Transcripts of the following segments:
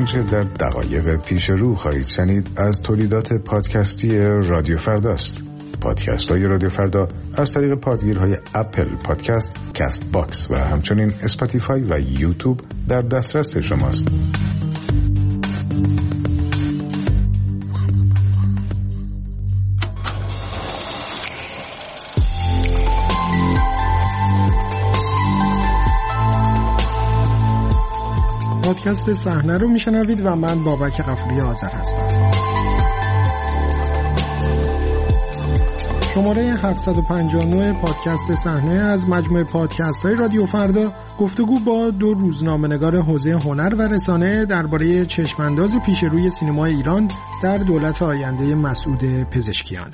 آنچه در دقایق پیش رو خواهید شنید از تولیدات پادکستی رادیو فرداست. پادکست های رادیو فردا از طریق پادگیرهای اپل پادکست، کست باکس و همچنین اسپاتیفای و یوتیوب در دسترس شماست. پادکست صحنه رو میشنوید و من بابک غفوری آذر هستم. شماره 759 پادکست صحنه از مجموعه پادکست های رادیو فردا گفتگو با دو روزنامه‌نگار حوزه هنر و رسانه درباره چشمانداز پیش روی سینمای ایران در دولت آینده مسعود پزشکیانه.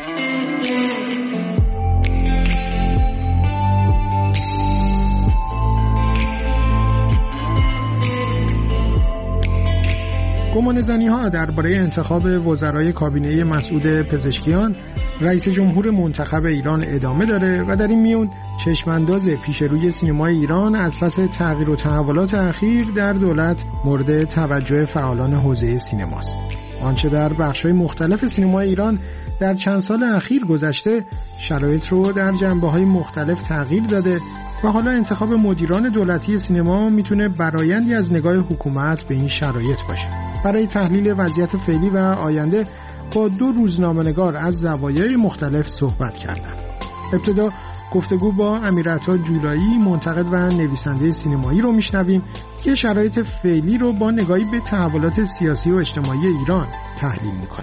گمانه‌زنی‌ها درباره انتخاب وزرای کابینه مسعود پزشکیان رئیس جمهور منتخب ایران ادامه داره و در این میون چشمانداز پیش روی سینمای ایران از پس تغییر و تحولات اخیر در دولت مورد توجه فعالان حوزه سینماست. آنچه در بخش‌های مختلف سینمای ایران در چند سال اخیر گذشته شرایط رو در جنبه‌های مختلف تغییر داده و حالا انتخاب مدیران دولتی سینما میتونه برآیندی از نگاه حکومت به این شرایط باشه. برای تحلیل وضعیت فعلی و آینده با دو روزنامه‌نگار از زوایای مختلف صحبت کردم. ابتدا گفتگو با امیرعطا جولایی، منتقد و نویسنده سینمایی رو میشنویم که شرایط فعلی رو با نگاهی به تحولات سیاسی و اجتماعی ایران تحلیل میکنه.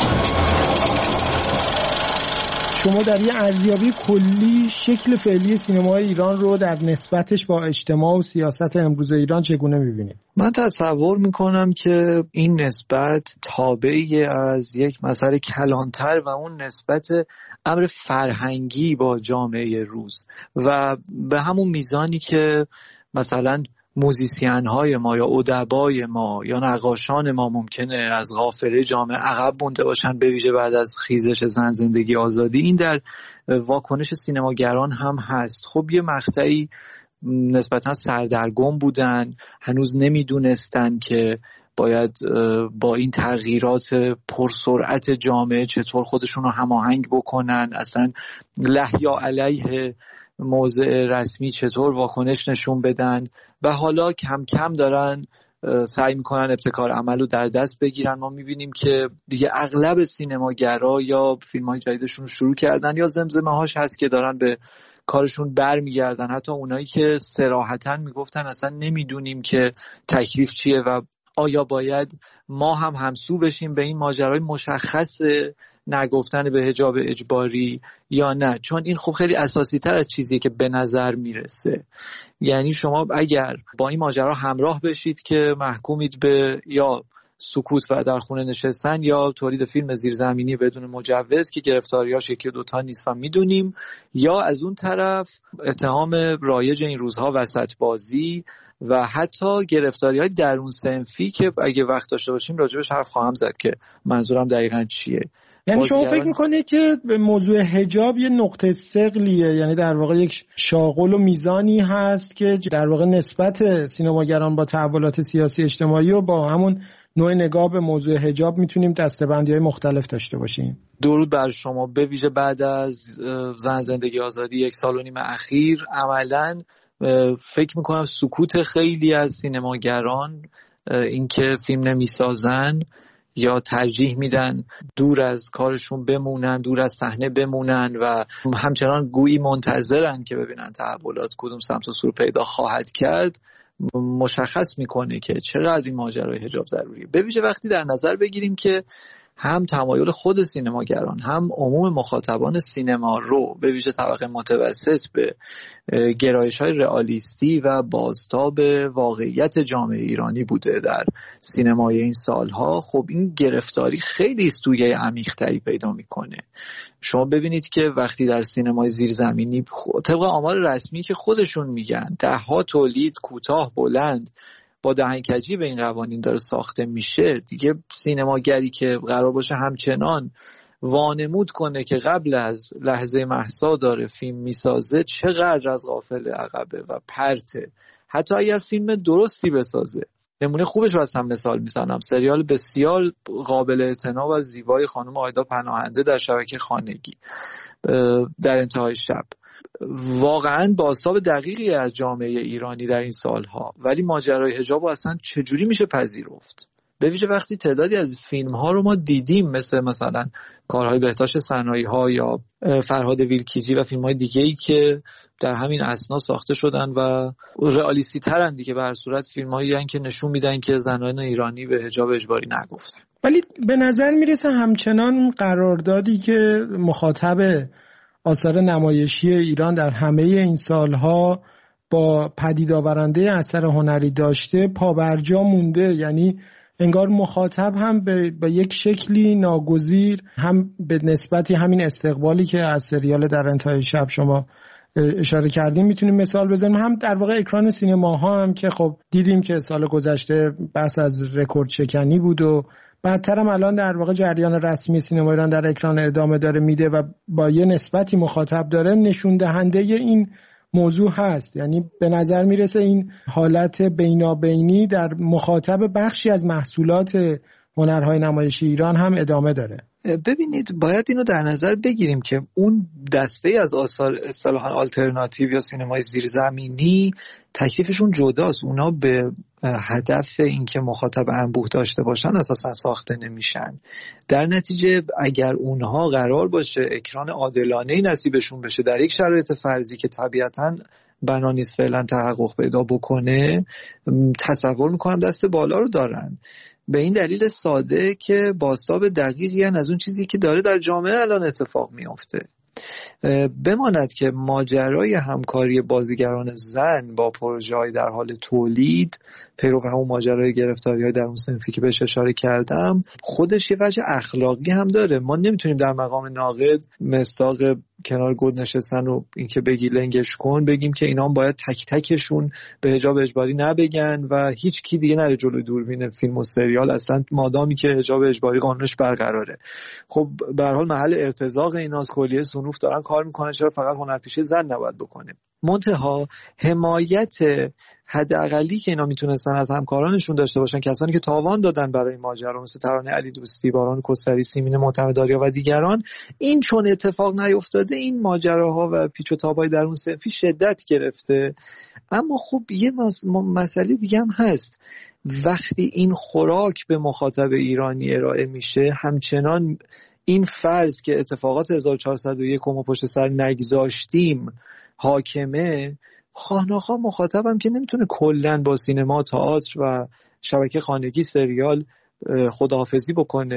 شما در یه ارزیابی کلی شکل فعلی سینمای ایران رو در نسبتش با اجتماع و سیاست امروز ایران چگونه می‌بینید؟ من تصور میکنم که این نسبت تابعی از یک مسئله کلانتر و اون نسبت امر فرهنگی با جامعه روز و به همون میزانی که مثلا موزیسین های ما یا ادبای ما یا نقاشان ما ممکنه از قافله جامعه عقب مونده باشن، به ویژه بعد از خیزش زن زندگی آزادی، این در واکنش سینماگران هم هست. خب یه مقطعی نسبتا سردرگم بودن، هنوز نمیدونستن که باید با این تغییرات پرسرعت جامعه چطور خودشون رو هماهنگ بکنن، اصلا له یا علیه موضع رسمی چطور واکنش نشون بدن و حالا کم کم دارن سعی میکنن ابتکار عمل رو در دست بگیرن. ما میبینیم که دیگه اغلب سینماگرا یا فیلم های جدیدشون رو شروع کردن یا زمزمه هاش هست که دارن به کارشون برمیگردن. حتی اونایی که صراحتاً میگفتن اصلا نمیدونیم که تکلیف چیه و آیا باید ما هم همسو بشیم به این ماجرای مشخص نگفتن به حجاب اجباری یا نه، چون این خب خیلی اساسی تر از چیزیه که به نظر میرسه. یعنی شما اگر با این ماجرا همراه بشید که محکومید به یا سکوت و در خونه نشستن یا تولید فیلم زیرزمینی بدون مجوز که گرفتاریاش یکی دوتا نیست و میدونیم، یا از اون طرف اتهام رایج این روزها وسط بازی و حتی گرفتاری‌های درون صنفی که اگه وقت داشته باشیم راجبش حرف خواهم زد که منظورم دقیقاً چیه. یعنی شما فکر میکنید که موضوع حجاب یه نقطه ثقلیه، یعنی در واقع یک شاغل و میزانی هست که در واقع نسبت سینماگران با تحولات سیاسی اجتماعی و با همون نوع نگاه به موضوع حجاب میتونیم دسته‌بندی‌های مختلف داشته باشیم؟ درود بر شما. به ویژه بعد از زن زندگی آزادی 1.5 سال اخیر عملاً فکر میکنم سکوت خیلی از سینماگران، اینکه فیلم نمیسازن یا ترجیح میدن دور از کارشون بمونن، دور از صحنه بمونن و همچنان گویی منتظرن که ببینن تحولات کدوم سمت و سو پیدا خواهد کرد، مشخص میکنه که چقدر این ماجرای حجاب ضروریه. به ویژه وقتی در نظر بگیریم که هم تمایل خود سینماگران هم عموم مخاطبان سینما رو به ویژه طبقه متوسط به گرایش‌های رئالیستی و بازتاب واقعیت جامعه ایرانی بوده در سینمای این سالها. خب این گرفتاری خیلی سویه عمیق‌تری پیدا میکنه. شما ببینید که وقتی در سینمای زیرزمینی طبق آمار رسمی که خودشون میگن 10 تولید کوتاه بلند با دهنکجی به این قوانین داره ساخته میشه، دیگه سینماگری که قرار باشه همچنان وانمود کنه که قبل از لحظه مهسا داره فیلم میسازه چقدر از غافل عقبه و پرته. حتی اگر فیلم درستی بسازه نمونه خوبش رو از هم مثال میزنم. سریال بسیار قابل اعتنا و زیبای خانم آیدا پناهنده در شبکه خانگی در انتهای شب، واقعا بازتاب دقیقی از جامعه ایرانی در این سالها، ولی ماجرای حجاب اصلا چجوری میشه پذیرفت؟ به ویژه وقتی تعدادی از فیلم ها رو ما دیدیم، مثلا کارهای بهتاش صنایع ها یا فرهاد ویلکیجی و فیلم های دیگه ای که در همین اثنا ساخته شدن و رئالیستی ترن دیگه، به هر صورت فیلم هایی هستن که نشون میدن که زنان ایرانی به حجاب اجباری نگفتن. ولی به نظر میرسه همچنان قراردادی که مخاطب آثار نمایشی ایران در همه این سالها با پدید آورنده اثر هنری داشته پابرجا مونده، یعنی انگار مخاطب هم به یک شکلی ناگزیر، هم به نسبتی همین استقبالی که از سریال در انتهای شب شما اشاره کردیم میتونیم مثال بزنیم، هم در واقع اکران سینماها هم که خب دیدیم که سال گذشته بحث از رکورد شکنی بود و بعدتر هم الان در واقع جریان رسمی سینما ایران در اکران ادامه داره میده و با یه نسبتی مخاطب داره، نشون دهنده این موضوع هست. یعنی به نظر میرسه این حالت بینابینی در مخاطب بخشی از محصولات هنرهای نمایشی ایران هم ادامه داره. ببینید باید اینو در نظر بگیریم که اون دسته از آثار اصطلاحاً آلترناتیو یا سینمای زیرزمینی تکلیفشون جداست. اونا به هدف اینکه مخاطب انبوه داشته باشن اساساً ساخته نمیشن. در نتیجه اگر اونها قرار باشه اکران عادلانه‌ای نصیبشون بشه در یک شرایط فرضی که طبیعتاً بنا نیست فعلا تحقق پیدا بکنه، تصور میکنم دست بالا رو دارن. به این دلیل ساده که بازتاب دقیقی از اون چیزی که داره در جامعه الان اتفاق میفته. بماند که ماجرای همکاری بازیگران زن با پروژه‌های در حال تولید، پیرو همون ماجرای گرفتاری‌های در اون صنفی که بهش اشاره کردم، خودش یه وجه اخلاقی هم داره. ما نمیتونیم در مقام ناقد مصداق کنار گود نشستن و اینکه بگی لنگش کن بگیم که اینا هم باید تک تکشون به حجاب اجباری نبگن و هیچ کی دیگه نره جلوی دوربین فیلم و سریال اصلا مادامی که حجاب اجباری قانونش برقراره. خب به هر حال محل ارتزاق ایناست، کلیه صنوف دارن کار میکنن، چرا فقط هنرپیشه زن نباید بکنه؟ منتها حمایت حداقلی که اینا میتونستن از همکارانشون داشته باشن، کسانی که تاوان دادن برای ماجرا مثل ترانه علی دوستی، باران کسری، سیمین معتمدآریا و دیگران، این چون اتفاق نیفتاده این ماجراها و پیچ و تاب‌های در اون صنفی شدت گرفته. اما خب یه مسئله دیگه هم هست، وقتی این خوراک به مخاطب ایرانی ارائه میشه، همچنان این فرض که اتفاقات 1401 ما پشت سر نگذاشتیم حاکمه، خواهناخواه مخاطبم که نمیتونه کلن با سینما، تئاتر و شبکه خانگی، سریال خداحافظی بکنه،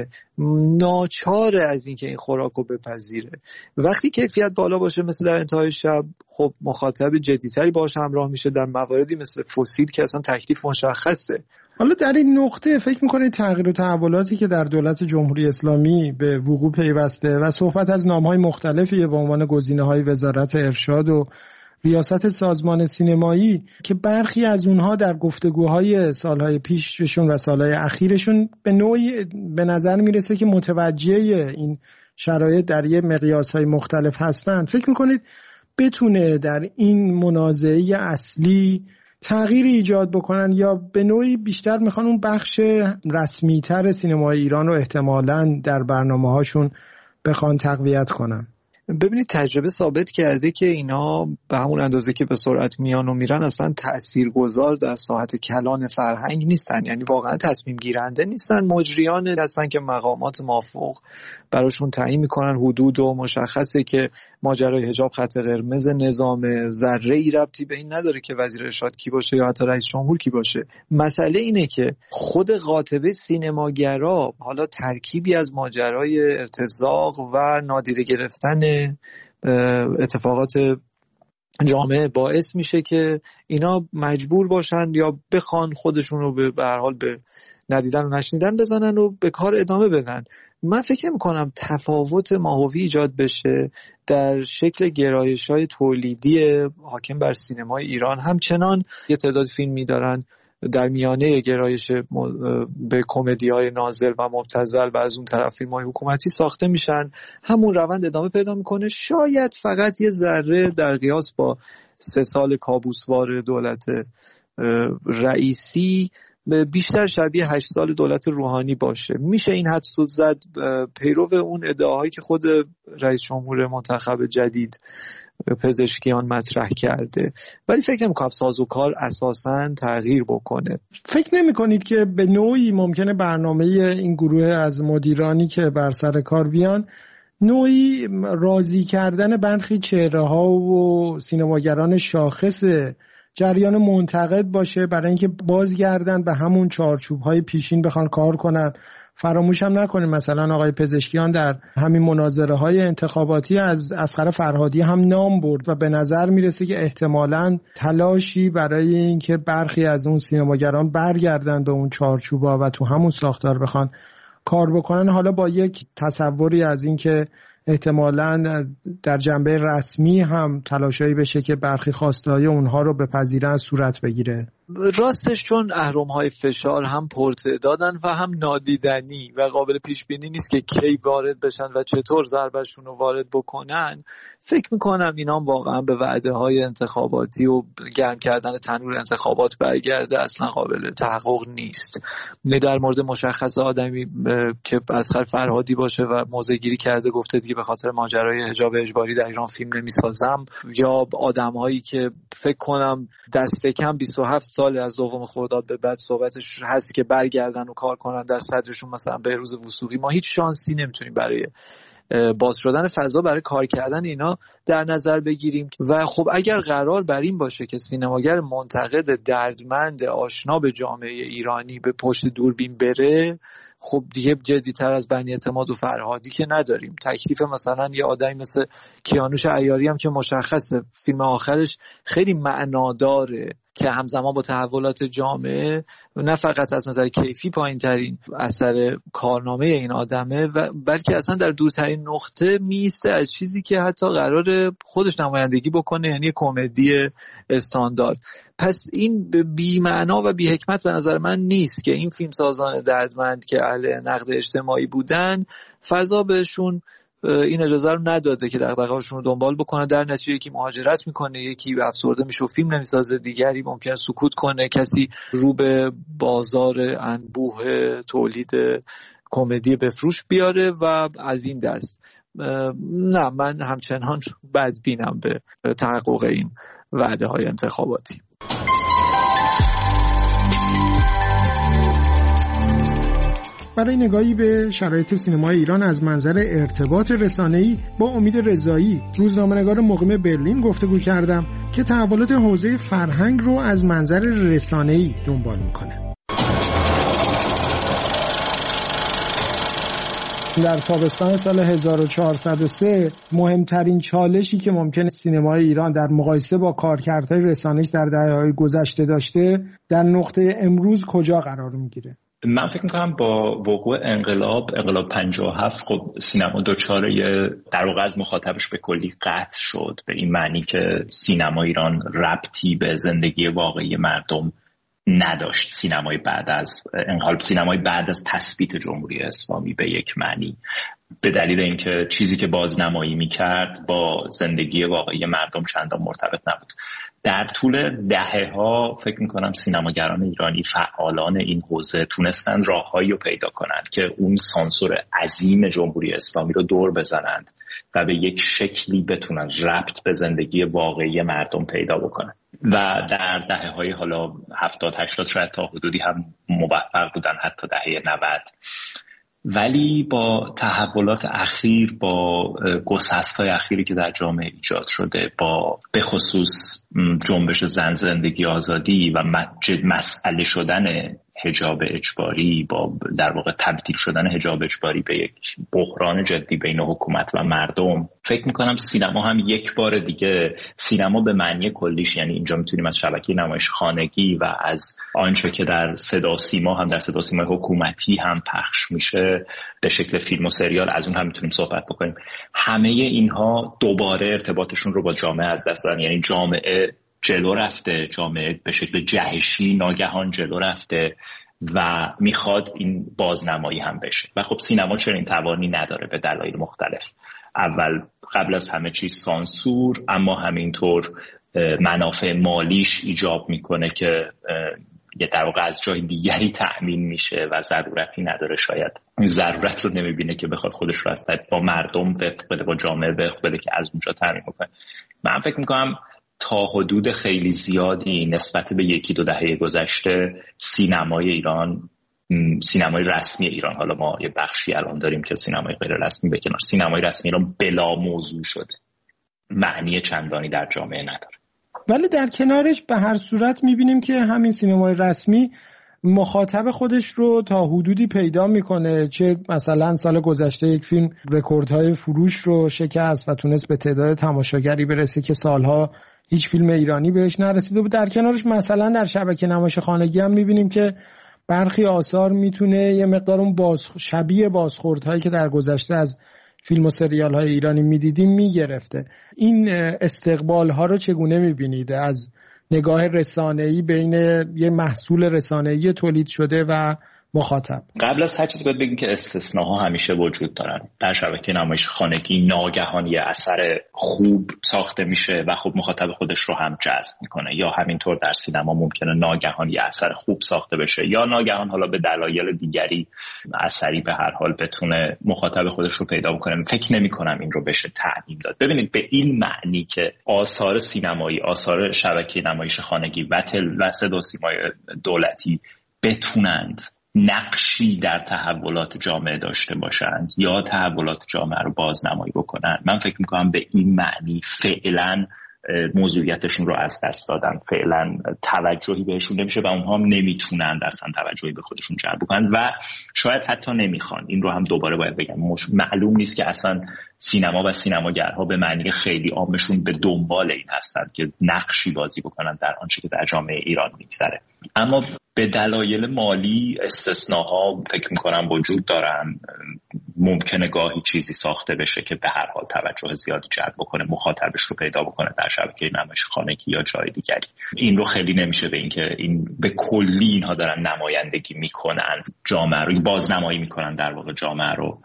ناچاره از اینکه این خوراک رو بپذیره. وقتی کیفیت بالا باشه مثل در انتهای شب، خب مخاطب جدیتری باش همراه میشه. در مواردی مثل فسیل که اصلا تکلیف مشخصه. حالا در این نقطه فکر میکنید تغییر و تحولاتی که در دولت جمهوری اسلامی به وقوع پیوسته و صحبت از نام‌های مختلفی به عنوان گزینه‌های وزارت ارشاد و ریاست سازمان سینمایی که برخی از اونها در گفتگوهای سالهای پیششون و سالهای اخیرشون به نوعی به نظر میرسه که متوجه این شرایط در یه مقیاس‌های مختلف هستند، فکر میکنید بتونه در این منازعه اصلی تغییری ایجاد بکنن یا به نوعی بیشتر میخوان اون بخش رسمی‌تر سینمای ایران رو احتمالاً در برنامه‌هاشون بخوان تقویت کنن؟ ببینید تجربه ثابت کرده که اینا به همون اندازه که به سرعت میان و میرن اصلا تاثیرگذار در ساحت کلان فرهنگ نیستن، یعنی واقعا تصمیم گیرنده نیستن، مجریان هستن که مقامات مافوق براشون تعیین میکنن حدود و مشخصه که ماجرای حجاب خط قرمز نظام، ذره‌ای ربطی به این نداره که وزیر ارشاد کی باشه یا حتی رئیس جمهور کی باشه. مسئله اینه که خود قاطبه سینماگرا، حالا ترکیبی از ماجرای ارتزاق و نادیده گرفتن اتفاقات جامعه باعث میشه که اینا مجبور باشن یا بخوان خودشون رو به هر حال به ندیدن و نشنیدن بزنن و به کار ادامه بدن. من فکر میکنم تفاوت ماهوی ایجاد بشه در شکل گرایش‌های تولیدی حاکم بر سینمای ایران. همچنان یه تعداد فیلمی دارن در میانه گرایش به کمدی‌های نازل و مبتذل و از اون طرف فیلم‌های حکومتی ساخته میشن، همون روند ادامه پیدا میکنه. شاید فقط یه ذره در قیاس با 3 سال کابوسوار دولت رئیسی بیشتر شبیه 8 سال دولت روحانی باشه. میشه این حدس زد پیرو اون ادعاهایی که خود رئیس جمهور منتخب جدید پزشکیان مطرح کرده، ولی فکر نمی‌کنم سازوکار اساساً تغییر بکنه. فکر نمی‌کنید که به نوعی ممکنه برنامه این گروه از مدیرانی که بر سر کار بیان نوعی راضی کردن برخی چهره‌ها و سینماگران شاخص جریان منتقد باشه برای اینکه بازگردن به همون چارچوب‌های پیشین بخوان کار کنن؟ فراموش هم نکنیم مثلا آقای پزشکیان در همین مناظره‌های انتخاباتی از اصغر فرهادی هم نام برد و به نظر میرسه که احتمالاً تلاشی برای اینکه برخی از اون سینماگران برگردن به اون چارچوبا و تو همون ساختار بخوان کار بکنن، حالا با یک تصوری از اینکه احتمالاً در جنبه رسمی هم تلاشایی بشه که برخی خواسته‌های اونها رو بپذیرن صورت بگیره. راستش چون اهرم‌های فشار هم پرتعدادن و هم نادیدنی و قابل پیش بینی نیست که کی وارد بشن و چطور ضربشون رو وارد بکنن، فکر میکنم اینا واقعا به وعده‌های انتخاباتی و گرم کردن تنور انتخابات برگرده اصلا قابل تحقق نیست. در مورد مشخص آدمی که اصغر فرهادی باشه و موضع‌گیری کرده گفته دیگه به خاطر ماجرای حجاب اجباری در ایران فیلم نمیسازم، یا آدم‌هایی که فکر کنم دست کم 27 سال از دوم خرداد به بعد صحبتش هست که برگردن و کار کنن، در صدرشون مثلا بهروز وثوقی، ما هیچ شانسی نمیتونیم برای باز شدن فضا برای کار کردن اینا در نظر بگیریم. و خب اگر قرار بر این باشه که سینماگر منتقد دردمند آشنا به جامعه ایرانی به پشت دوربین بره، خب دیگه جدی‌تر از بنی اعتماد و فرهادی که نداریم. تکلیف مثلا یه آدمی مثل کیانوش عیاری هم که مشخصه فیلم آخرش خیلی معناداره که همزمان با تحولات جامعه نه فقط از نظر کیفی پایین‌ترین اثر کارنامه این آدمه و بلکه اصلا در دورترین نقطه میسته از چیزی که حتی قرار خودش نمایندگی بکنه، یعنی کمدی استاندارد. پس این بی معنا و بی حکمت به نظر من نیست که این فیلمسازان دردمند که اهل نقد اجتماعی بودن فضا بهشون این اجازه رو نداده که دغدغه‌هاشون رو دنبال بکنن، در نتیجه یکی مهاجرت میکنه، یکی افسرده میشه و فیلم نمیسازه، دیگری ممکنه سکوت کنه، کسی رو به بازار انبوه تولید کمدی بفروش بیاره و از این دست. نه، من همچنان بدبینم به تحقق این وعده های انتخاباتی. برای نگاهی به شرایط سینمای ایران از منظر ارتباط رسانه‌ای با امید رضایی، روزنامه‌نگار مقیم برلین، گفتگو کردم که تحولات حوزه فرهنگ رو از منظر رسانه‌ای دنبال میکنه. در تابستان سال 1403 مهمترین چالشی که ممکنه سینمای ایران در مقایسه با کارکردهای رسانه‌اش در دهه‌های گذشته داشته در نقطه امروز کجا قرار میگیره؟ من فکر میکنم با وقوع انقلاب 57 خب سینما دچار در واقع از مخاطبش به کلی قطع شد، به این معنی که سینما ایران ربطی به زندگی واقعی مردم نداشت. سینمای بعد از انقلاب، سینمای بعد از تثبیت جمهوری اسلامی به یک معنی، به دلیل اینکه چیزی که بازنمایی میکرد با زندگی واقعی مردم چندان مرتبط نبود. در طول دهه‌ها فکر میکنم سینماگران ایرانی، فعالان این حوزه تونستن راههایی رو پیدا کنند که اون سانسور عظیم جمهوری اسلامی رو دور بزنند و به یک شکلی بتونن ربط به زندگی واقعی مردم پیدا بکنن. و در دهه‌های حالا 70 80 شاید تا حدودی هم موفق بودن، حتی دهه 90. ولی با تحولات اخیر، با گسست‌های اخیری که در جامعه ایجاد شده، با به خصوص جنبش زن زندگی آزادی و مسئله شدن حجاب اجباری، با در واقع تبدیل شدن حجاب اجباری به یک بحران جدی بین حکومت و مردم، فکر میکنم سینما هم یک بار دیگه، سینما به معنی کلیش، یعنی اینجا میتونیم از شبکه نمایش خانگی و از آنچه که در صدا سیما هم در صدا سیما حکومتی هم پخش میشه به شکل فیلم و سریال، از اون هم میتونیم صحبت بکنیم. همه اینها دوباره ارتباطشون رو با جامعه از دست دادن. یعنی جامعه جلو رفته، جامعه به شکل جهشی ناگهان جلو رفته و میخواد این بازنمایی هم بشه. و خب سینما چنین توانی نداره به دلایل مختلف. اول قبل از همه چیز سانسور، اما همینطور منافع مالیش ایجاب میکنه که در واقع از جای دیگری تأمین میشه و ضرورتی نداره، شاید ضرورت رو نمیبینه که بخواد خودش رو از با مردم بده، با جامعه بده که از اونجا تأمین بکنه. من فکر میکنم تا حدود خیلی زیادی نسبت به 1-2 دهه گذشته سینمای ایران، سینمای رسمی ایران، حالا ما یه بخشی الان داریم که سینمای غیر رسمی به کنار، سینمای رسمی ایران بلا موضوع شده، معنی چندانی در جامعه نداره. ولی در کنارش به هر صورت میبینیم که همین سینمای رسمی مخاطب خودش رو تا حدودی پیدا میکنه، چه مثلا سال گذشته یک فیلم رکوردهای فروش رو شکست و تونست به تعداد تماشاگری برسه که سالها هیچ فیلم ایرانی بهش نرسیده بود. در کنارش مثلا در شبکه نمایش خانگی هم میبینیم که برخی آثار میتونه یه مقدار اون شبیه بازخوردهایی که در گذشته از فیلم و سریال های ایرانی میدیدیم میگرفته. این استقبال ها رو چگونه میبینید از نگاه رسانه‌ای بین یه محصول رسانه‌ای تولید شده و مخاطب؟ قبل از هر چیز باید بگیم که استثناها همیشه وجود دارن. در شبکه نمایش خانگی ناگهان یه اثر خوب ساخته میشه و خب مخاطب خودش رو هم جذب میکنه، یا همینطور در سینما ممکنه ناگهان یه اثر خوب ساخته بشه یا ناگهان حالا به دلایل دیگری اثری به هر حال بتونه مخاطب خودش رو پیدا بکنه. فکر نمی‌کنم این رو بشه تعمیم داد. ببینید به این معنی که آثار سینمایی، آثار شبکه نمایش خانگی و صدا سیمای دولتی بتونند نقشی در تحولات جامعه داشته باشند یا تحولات جامعه رو بازنمایی بکنن، من فکر میکنم به این معنی فعلا موضوعیتشون رو از دست دادن، فعلا توجهی بهشون نمیشه و اونها هم نمیتونن اصلا توجهی به خودشون جلب کنن و شاید حتی نمیخوان. این رو هم دوباره باید بگم، معلوم نیست که اصلا سینما و سینماگرها به معنی خیلی عامشون به دنبال این هستند که نقشی بازی بکنن در آنچه که در جامعه ایران میگذره. اما به دلایل مالی استثناها فکر میکنم وجود دارن. ممکنه گاهی چیزی ساخته بشه که به هر حال توجه زیادی جلب بکنه، مخاطبش رو پیدا بکنه در شبکه نمایش خانگی یا جای دیگری. این رو خیلی نمیشه به این که این به کلی اینها دارن نمایندگی میکنن جامعه رو، بازنمایی میکنن در واقع جامعه رو،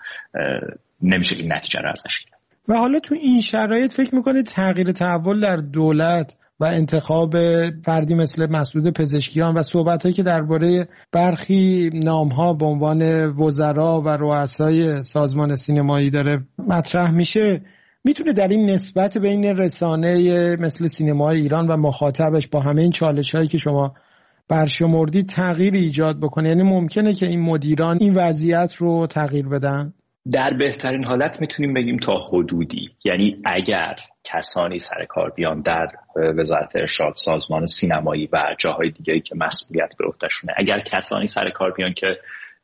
نمیشه این نتیجه رو ازش گرفت. و حالا تو این شرایط فکر میکنید تغییر تحول در دولت و انتخاب فردی مثل مسعود پزشکیان و صحبت‌هایی که درباره برخی نام‌ها به عنوان وزرا و رؤسای سازمان سینمایی داره مطرح میشه، میتونه در این نسبت بین رسانه مثل سینمای ایران و مخاطبش با همه این چالش‌هایی که شما برشمردید تغییر ایجاد بکنه؟ یعنی ممکنه که این مدیران این وضعیت رو تغییر بدن؟ در بهترین حالت میتونیم بگیم تا حدودی. یعنی اگر کسانی سر کار بیان در وزارت ارشاد، سازمان سینمایی و جاهای دیگه‌ای که مسئولیت به عهده‌شونه، اگر کسانی سر کار بیان که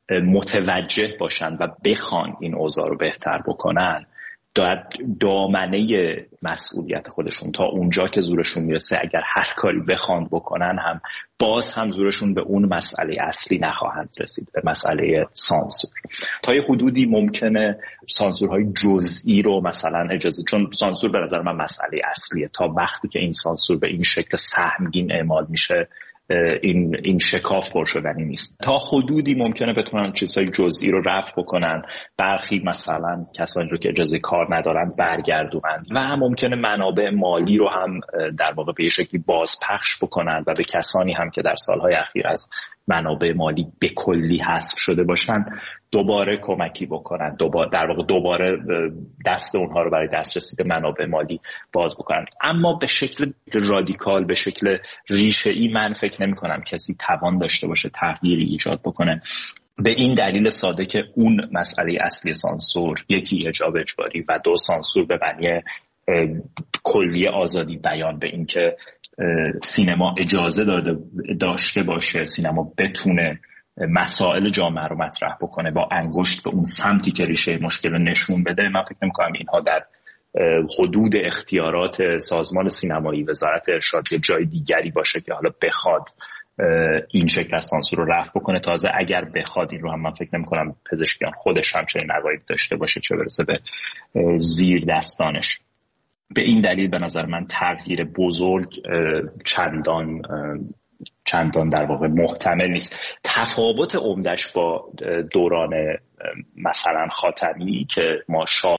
متوجه باشن و بخوان این اوضاع رو بهتر بکنن، در دامنه مسئولیت خودشون تا اونجا که زورشون میرسه اگر هر کاری بخوان بکنن هم باز هم زورشون به اون مسئله اصلی نخواهند رسید، به مسئله سانسور. تا یه حدودی ممکنه سانسورهای جزئی رو مثلا اجازه، چون سانسور به نظر من مسئله اصلیه، تا وقتی که این سانسور به این شکل سهمگین اعمال میشه این شکاف پر شدنی نیست. تا حدودی ممکنه بتونن چیزهای جزئی رو رفع بکنن، برخی مثلا کسانی رو که اجازه کار ندارن برگردونن و ممکنه منابع مالی رو هم در واقع به شکلی بازپخش بکنن و به کسانی هم که در سالهای اخیر از منابع مالی به کلی حذف شده باشن دوباره کمکی بکنن، دوباره دست اونها رو برای دسترسی به منابع مالی باز بکنن. اما به شکل رادیکال، به شکل ریشه‌ای من فکر نمی‌کنم کسی توان داشته باشه تغییری ایجاد بکنه، به این دلیل ساده که اون مسئله اصلی سانسور، یکی حجاب اجباری و دو سانسور به معنی کلی آزادی بیان، به این که سینما اجازه داشته باشه، سینما بتونه مسائل جامعه رو مطرح بکنه با انگشت به اون سمتی که ریشه مشکل نشون بده. من فکر نمی‌کنم اینها در حدود اختیارات سازمان سینمایی، وزارت ارشاد یا جای دیگری باشه که حالا بخواد این شکل از سانسور رو رفع بکنه. تازه اگر بخواد این رو هم من فکر نمی‌کنم پزشکیان خودش هم چنین عقایدی داشته باشه، چه برسه به زیر دستانش. به این دلیل به نظر من تغییر بزرگ چندان در واقع محتمل نیست. تفاوت عمدش با دوران مثلا خاتمی که ما